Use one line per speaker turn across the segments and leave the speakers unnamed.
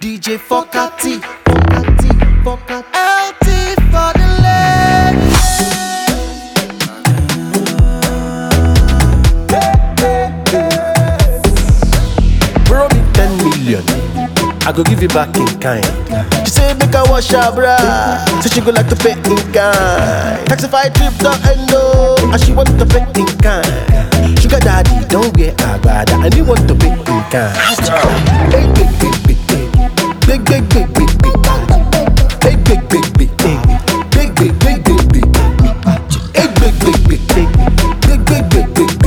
DJ Fokati, LT for the ladies. Borrow me 10 million, I go give you back in kind. She say make I wash her bra, so she go like to pay in kind. Taxify trip to Endo, and she want to pay in kind. Sugar daddy, don't wear agbada, and he want to pay in kind. Hey, big, big, big, big, big, big, big, big, big, hey, big, big, big, big, big, big, big, big, big, hey, big, big, big, big, big, big, big, big, big,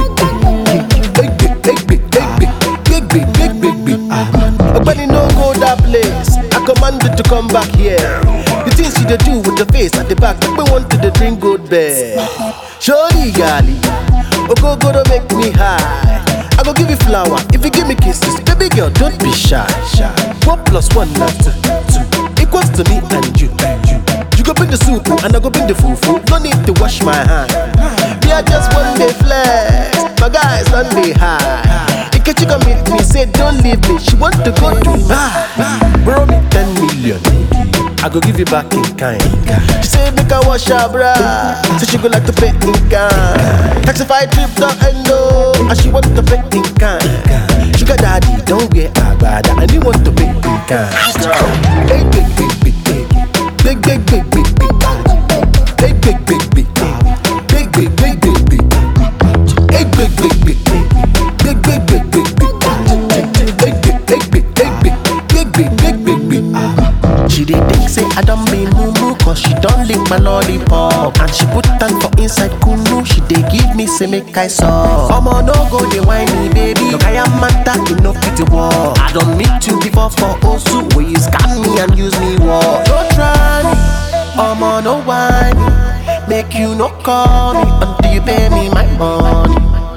hey, big, big, big, big, big, big, big, big. Nobody no go that place. I command you to come back here. The things you dey do with the face at the back, make me want to the drink good bed. Shorty gali, go to make me high. I go give you flower if you give me kisses. Baby girl, don't be shy. 1 + 1 = 2 equals to me and you. You go bring the soup and I go bring the fufu. No need to wash my hand. Me I just one day flex. My guys don't be high. In case you come meet me, say don't leave me. She want to go to Dubai. Borrow me 10 million, I go give you back in kind. She say make I wash her bra, so she go like to pay in kind. Taxify trip to Endo, and she want to pay in kind. Sugar daddy, don't wear agbada, and he want to pay in kind. Hey, big, big, big, big, big, big, big, big, big, hey, big, big, big, big, big, big, big, big, big, hey, big, big, big, big, big, big, big, big, big, hey, big, big, big, big, big, big, big, big. She dey think say I don't be mumu, cause she don't lick my lollipop. And she put tongue for inside kunu, she dey give me say make I suck. Omo no go dey whine me baby, look I am matter you no fit to walk. I don't meet you before for Osu, where you scam me and use me walk. Don't try me, omo no whine me, make you no call me until you pay me my money.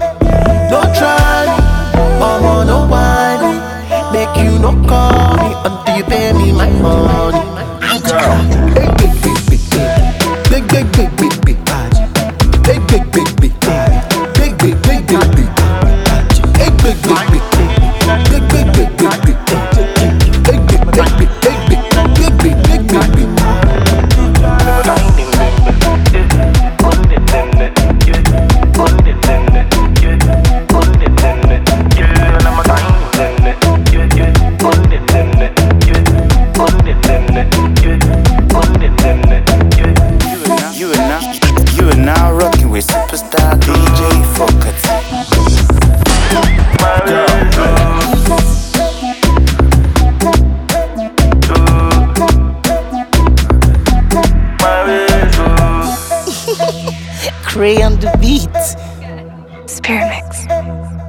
Don't try me, omo no whine me, make you no call me until you pay me my money. Hey, big, big, big, big, big, big, big, big, hey, big, big, big, big, big, big, big, big, hey, big, big, big, big, big, big, big, big, hey, big, big, big, big, big, big, big, big.
You are now rocking with superstar DJ Fokati.
Cray on the beat.
Spirit Mix.